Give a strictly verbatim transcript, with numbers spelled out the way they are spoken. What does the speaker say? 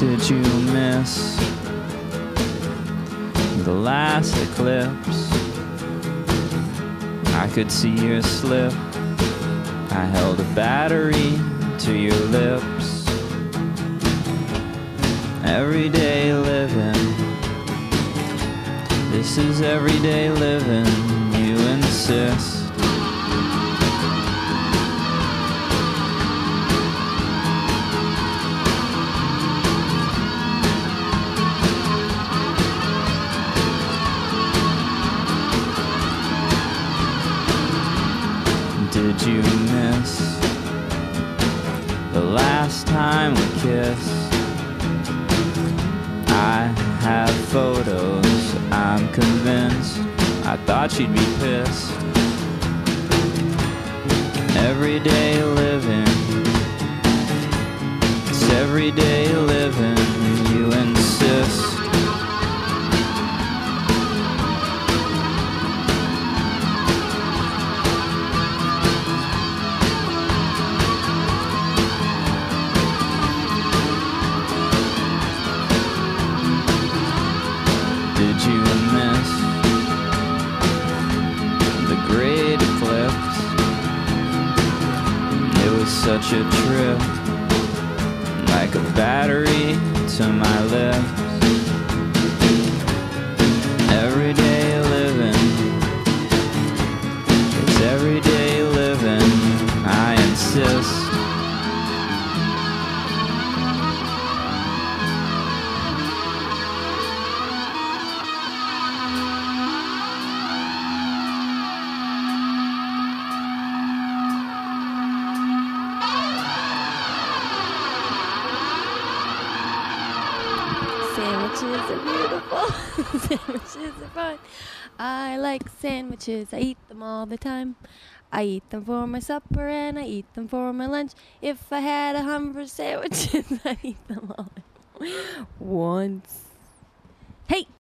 Did you miss the last eclipse? I could see your slip. I held a battery to your lips. Everyday living. This is everyday living, you insist. Did you miss the last time we kissed? I have photos, I'm convinced. I thought she'd be pissed. Everyday living. It's everyday living, you insist. Did you miss the great eclipse? It was such a trip, like a battery to my lips. Everyday living, it's everyday living, I insist. Sandwiches are beautiful. Sandwiches are fun. I like sandwiches. I eat them all the time. I eat them for my supper and I eat them for my lunch. If I had a hundred sandwiches, I'd eat them all once. Hey!